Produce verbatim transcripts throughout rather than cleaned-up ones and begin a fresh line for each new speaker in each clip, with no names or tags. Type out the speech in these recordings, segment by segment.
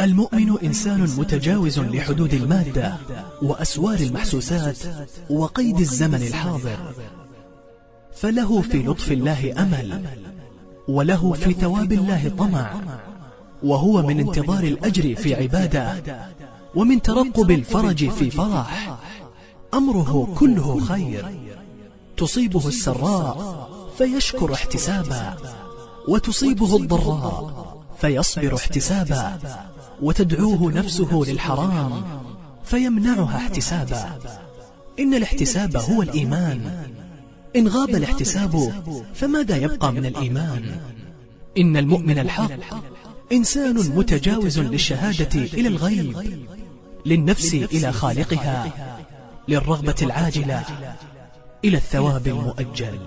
المؤمن إنسان متجاوز لحدود المادة وأسوار المحسوسات وقيد الزمن الحاضر، فله في لطف الله أمل، وله في ثواب الله طمع، وهو من انتظار الأجر في عبادة، ومن ترقب الفرج في فرح. أمره كله خير، تصيبه السراء فيشكر احتسابا، وتصيبه الضراء فيصبر احتسابا، وتدعوه نفسه للحرام فيمنعها احتسابا. إن الاحتساب هو الإيمان، إن غاب الاحتساب فماذا يبقى من الإيمان؟ إن المؤمن الحق إنسان متجاوز للشهادة إلى الغيب، للنفس إلى خالقها، للرغبة العاجلة إلى الثواب المؤجل.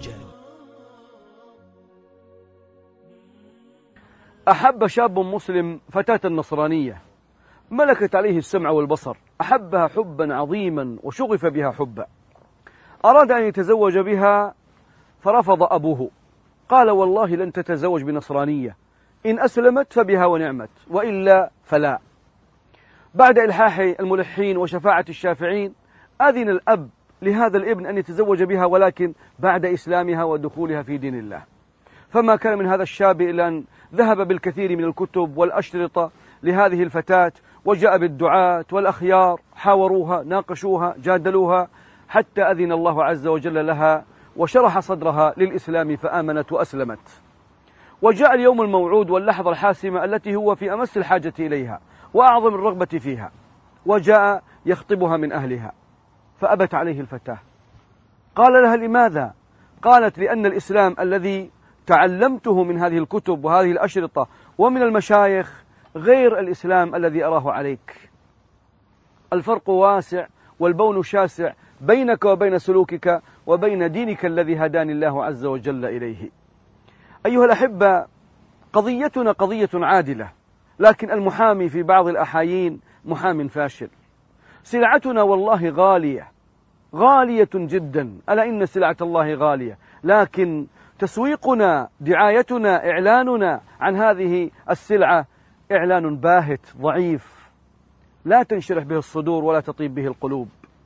أحب شاب مسلم فتاة نصرانية ملكت عليه السمع والبصر، أحبها حبا عظيما وشغف بها حبا. أراد أن يتزوج بها فرفض أبوه، قال والله لن تتزوج بنصرانية، إن أسلمت فبها ونعمت، وإلا فلا. بعد إلحاح الملحين وشفاعة الشافعين أذن الأب لهذا الابن أن يتزوج بها، ولكن بعد إسلامها ودخولها في دين الله. فما كان من هذا الشاب إلا أن ذهب بالكثير من الكتب والأشرطة لهذه الفتاة، وجاء بالدعاة والأخيار، حاوروها، ناقشوها، جادلوها، حتى أذن الله عز وجل لها وشرح صدرها للإسلام فآمنت وأسلمت. وجاء اليوم الموعود واللحظة الحاسمة التي هو في أمس الحاجة إليها وأعظم الرغبة فيها، وجاء يخطبها من أهلها فأبت عليه الفتاة. قال لها لماذا؟ قالت لأن الإسلام الذي تعلمته من هذه الكتب وهذه الأشرطة ومن المشايخ غير الإسلام الذي أراه عليك. الفرق واسع والبون شاسع بينك وبين سلوكك وبين دينك الذي هداني الله عز وجل إليه. أيها الأحبة، قضيتنا قضية عادلة، لكن المحامي في بعض الأحايين محام فاشل. سلعتنا والله غالية غالية جدا، ألا إن سلعة الله غالية، لكن تسويقنا، دعايتنا، إعلاننا عن هذه السلعة إعلان باهت ضعيف لا تنشرح به الصدور ولا تطيب به القلوب.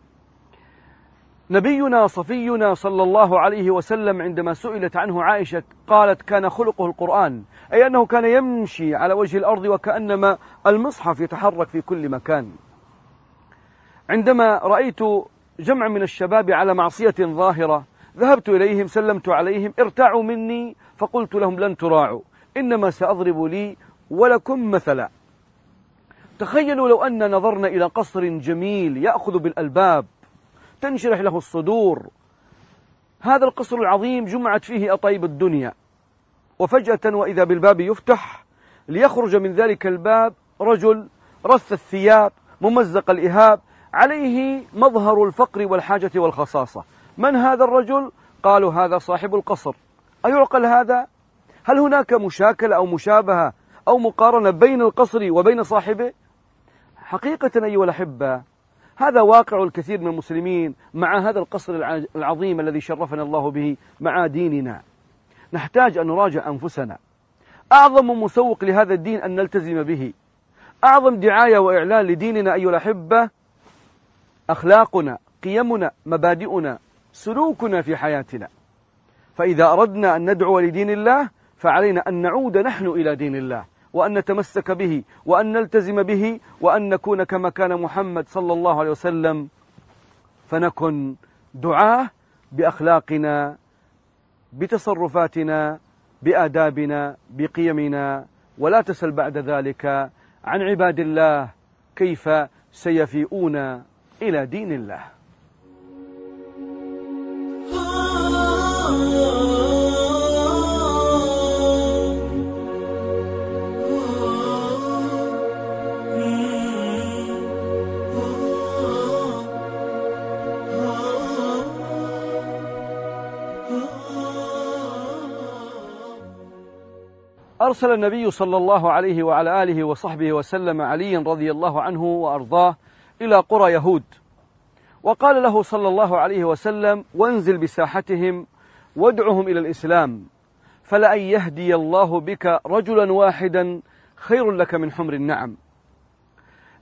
نبينا صفينا صلى الله عليه وسلم عندما سئلت عنه عائشة قالت كان خلقه القرآن، أي أنه كان يمشي على وجه الأرض وكأنما المصحف يتحرك في كل مكان. عندما رأيت جمع من الشباب على معصية ظاهرة ذهبت إليهم، سلمت عليهم، ارتاعوا مني، فقلت لهم لن تراعوا، إنما سأضرب لي ولكم مثلا. تخيلوا لو أن نظرنا إلى قصر جميل يأخذ بالألباب تنشرح له الصدور، هذا القصر العظيم جمعت فيه أطيب الدنيا، وفجأة وإذا بالباب يفتح ليخرج من ذلك الباب رجل رث الثياب ممزق الإهاب عليه مظهر الفقر والحاجة والخصاصة. من هذا الرجل؟ قالوا هذا صاحب القصر. أيعقل هذا؟ هل هناك مشاكلة أو مشابهة أو مقارنة بين القصر وبين صاحبه؟ حقيقة أيها الأحبة، هذا واقع الكثير من المسلمين مع هذا القصر العظيم الذي شرفنا الله به، مع ديننا. نحتاج أن نراجع أنفسنا. أعظم مسوق لهذا الدين أن نلتزم به، أعظم دعاية وإعلان لديننا أيها الأحبة أخلاقنا، قيمنا، مبادئنا، سلوكنا في حياتنا. فإذا أردنا أن ندعو لدين الله فعلينا أن نعود نحن إلى دين الله، وأن نتمسك به، وأن نلتزم به، وأن نكون كما كان محمد صلى الله عليه وسلم، فنكن دعاة بأخلاقنا، بتصرفاتنا، بآدابنا، بقيمنا. ولا تسل بعد ذلك عن عباد الله كيف سيفيئون إلى دين الله. أرسل النبي صلى الله عليه وعلى آله وصحبه وسلم عليا رضي الله عنه وأرضاه إلى قرى يهود، وقال له صلى الله عليه وسلم وانزل بساحتهم وادعهم إلى الإسلام، فلأن يهدي الله بك رجلا واحدا خير لك من حمر النعم.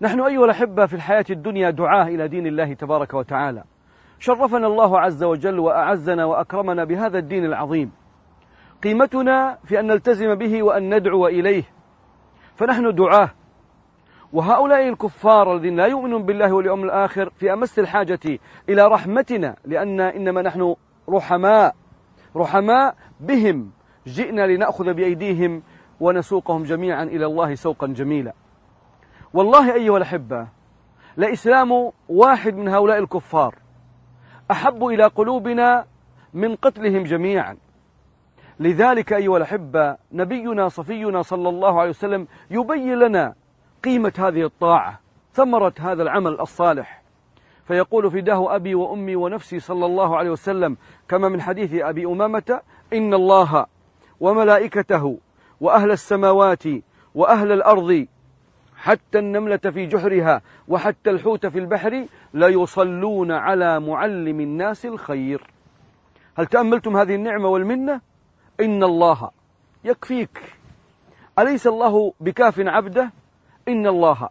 نحن أيها الأحبة في الحياة الدنيا دعاة إلى دين الله تبارك وتعالى. شرفنا الله عز وجل وأعزنا وأكرمنا بهذا الدين العظيم. قيمتنا في أن نلتزم به وأن ندعو إليه، فنحن دعاة. وهؤلاء الكفار الذين لا يؤمنون بالله واليوم الآخر في أمس الحاجة إلى رحمتنا، لأن إنما نحن رحماء رحماء بهم، جئنا لنأخذ بأيديهم ونسوقهم جميعا إلى الله سوقا جميلا. والله أيها الأحبة، لإسلام واحد من هؤلاء الكفار أحب إلى قلوبنا من قتلهم جميعا. لذلك أيها الأحبة، نبينا صفينا صلى الله عليه وسلم يبين لنا قيمة هذه الطاعة، ثمرة هذا العمل الصالح، فيقول: فداه أبي وأمي ونفسي صلى الله عليه وسلم، كما من حديث أبي أمامة: إن الله وملائكته وأهل السماوات وأهل الأرض حتى النملة في جحرها وحتى الحوت في البحر ليصلون على معلم الناس الخير. هل تأملتم هذه النعمة والمنة؟ إن الله يكفيك. أليس الله بكاف عبده؟ إن الله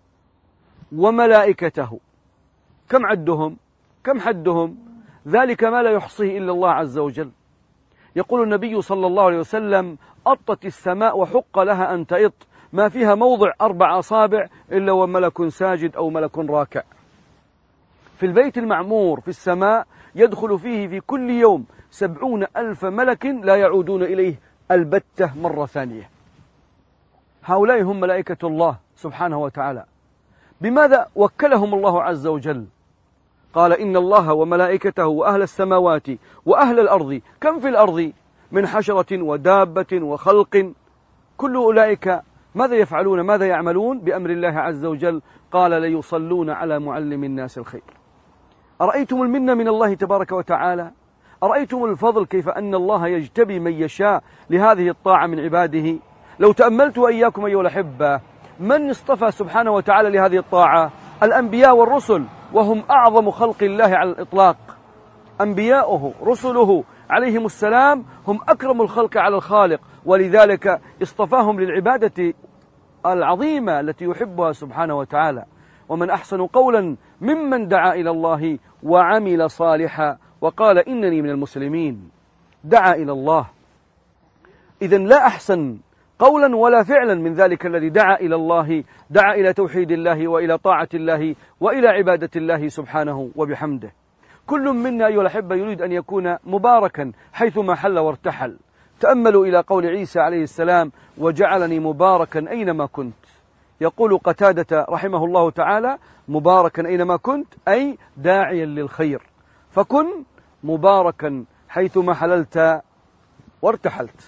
وملائكته، كم عدهم؟ كم حدهم؟ ذلك ما لا يحصيه إلا الله عز وجل. يقول النبي صلى الله عليه وسلم: أطت السماء وحق لها أن تئط، ما فيها موضع أربع أصابع إلا وملك ساجد أو ملك راكع. في البيت المعمور في السماء يدخل فيه في كل يوم سبعون ألف ملك لا يعودون إليه البتة مرة ثانية. هؤلاء هم ملائكة الله سبحانه وتعالى. بماذا وكلهم الله عز وجل؟ قال: إن الله وملائكته وأهل السماوات وأهل الأرض. كم في الأرض من حشرة ودابة وخلق، كل أولئك ماذا يفعلون؟ ماذا يعملون بأمر الله عز وجل؟ قال: ليصلون على معلم الناس الخير. أرأيتم المنة من الله تبارك وتعالى؟ أرأيتم الفضل كيف أن الله يجتبي من يشاء لهذه الطاعة من عباده؟ لو تأملت إياكم أيها الأحبة، من اصطفى سبحانه وتعالى لهذه الطاعة؟ الأنبياء والرسل، وهم أعظم خلق الله على الإطلاق. أنبياؤه رسله عليهم السلام هم أكرم الخلق على الخالق، ولذلك اصطفاهم للعبادة العظيمة التي يحبها سبحانه وتعالى. ومن أحسن قولا ممن دعا إلى الله وعمل صالحا وقال إنني من المسلمين. دعا إلى الله، إذن لا أحسن قولا ولا فعلا من ذلك الذي دعا إلى الله، دعا إلى توحيد الله وإلى طاعة الله وإلى عبادة الله سبحانه وبحمده. كل منا أيها الأحبة يريد أن يكون مباركا حيثما حل وارتحل. تأملوا إلى قول عيسى عليه السلام: وجعلني مباركا أينما كنت. يقول قتادة رحمه الله تعالى: مباركا أينما كنت أي داعيا للخير، فكن مباركا حيثما حللت وارتحلت.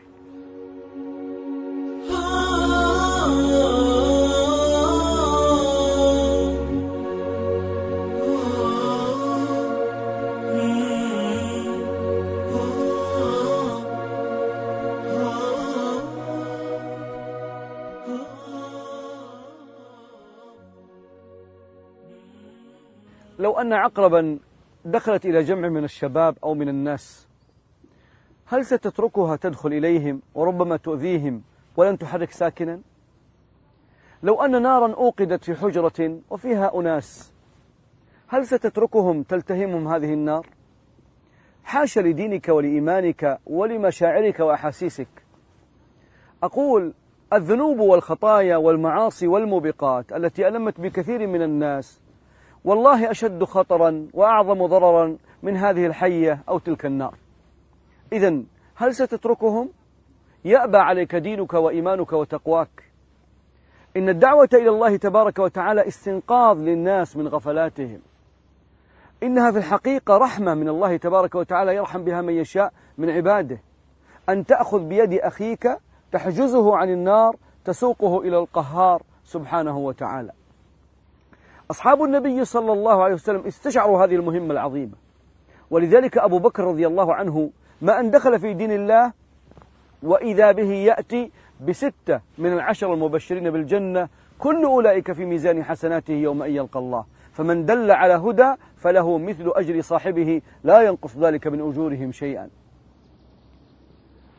لو أن عقربا دخلت إلى جمع من الشباب أو من الناس، هل ستتركها تدخل إليهم وربما تؤذيهم ولن تحرك ساكنا؟ لو أن نارا أوقدت في حجرة وفيها أناس، هل ستتركهم تلتهمهم هذه النار؟ حاشا لدينك ولإيمانك ولمشاعرك وأحاسيسك. أقول: الذنوب والخطايا والمعاصي والموبقات التي ألمت بكثير من الناس والله أشد خطرا وأعظم ضررا من هذه الحية أو تلك النار. إذن هل ستتركهم؟ يأبى عليك دينك وإيمانك وتقواك. إن الدعوة إلى الله تبارك وتعالى استنقاذ للناس من غفلاتهم. إنها في الحقيقة رحمة من الله تبارك وتعالى يرحم بها من يشاء من عباده. أن تأخذ بيد أخيك تحجزه عن النار تسوقه إلى القهار سبحانه وتعالى. أصحاب النبي صلى الله عليه وسلم استشعروا هذه المهمة العظيمة، ولذلك أبو بكر رضي الله عنه ما أن دخل في دين الله وإذا به يأتي بستة من العشر المبشرين بالجنة، كل أولئك في ميزان حسناته يوم أن يلقى الله، فمن دل على هدى فله مثل أجر صاحبه لا ينقص ذلك من أجورهم شيئا.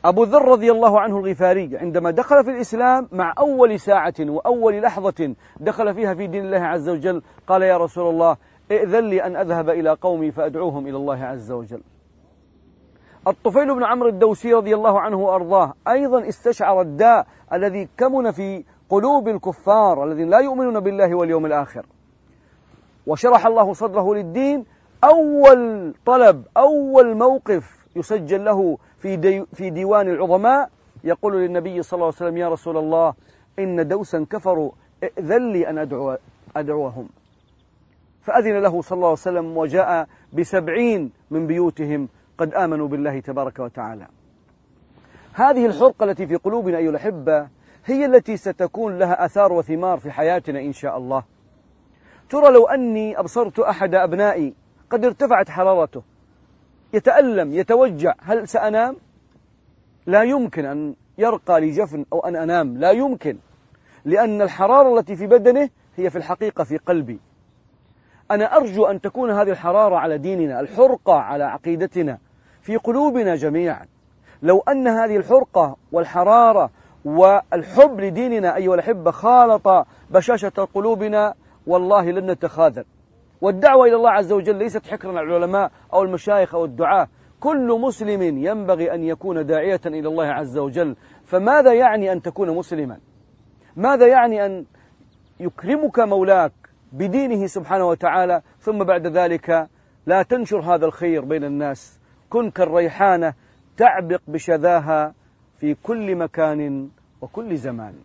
أبو ذر رضي الله عنه الغفاري عندما دخل في الإسلام مع أول ساعة وأول لحظة دخل فيها في دين الله عز وجل قال يا رسول الله ائذن لي أن أذهب إلى قومي فأدعوهم إلى الله عز وجل. الطفيل بن عمرو الدوسي رضي الله عنه وأرضاه أيضا استشعر الداء الذي كمن في قلوب الكفار الذين لا يؤمنون بالله واليوم الآخر، وشرح الله صدره للدين. أول طلب أول موقف يسجل له في, دي في ديوان العظماء يقول للنبي صلى الله عليه وسلم يا رسول الله إن دوسا كفروا ائذن لي أن أدعو أدعوهم، فأذن له صلى الله عليه وسلم وجاء بسبعين من بيوتهم قد آمنوا بالله تبارك وتعالى. هذه الحرقة التي في قلوبنا أيها الأحبة هي التي ستكون لها أثار وثمار في حياتنا إن شاء الله. ترى لو أني أبصرت أحد أبنائي قد ارتفعت حرارته يتألم يتوجع، هل سأنام؟ لا يمكن أن يرقى لي جفن أو أن أنام، لا يمكن، لأن الحرارة التي في بدنه هي في الحقيقة في قلبي. أنا أرجو أن تكون هذه الحرارة على ديننا، الحرقة على عقيدتنا في قلوبنا جميعا. لو أن هذه الحرقة والحرارة والحب لديننا أيها الأحبة خالط بشاشة قلوبنا والله لن نتخاذل. والدعوة إلى الله عز وجل ليست حكرا على العلماء أو المشايخ أو الدعاة، كل مسلم ينبغي أن يكون داعية إلى الله عز وجل. فماذا يعني أن تكون مسلما؟ ماذا يعني أن يكرمك مولاك بدينه سبحانه وتعالى ثم بعد ذلك لا تنشر هذا الخير بين الناس؟ كن كالريحانة تعبق بشذاها في كل مكان وكل زمان.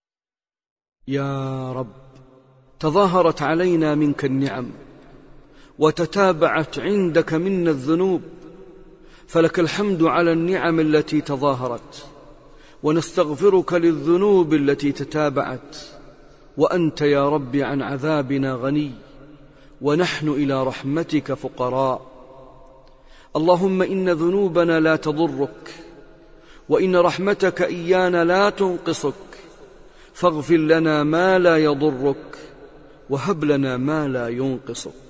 يا رب، تظاهرت علينا منك النعم وتتابعت عندك منا الذنوب، فلك الحمد على النعم التي تظاهرت، ونستغفرك للذنوب التي تتابعت، وأنت يا رب عن عذابنا غني، ونحن إلى رحمتك فقراء. اللهم إن ذنوبنا لا تضرك، وإن رحمتك إيانا لا تنقصك، فاغفر لنا ما لا يضرك، وهب لنا ما لا ينقصك.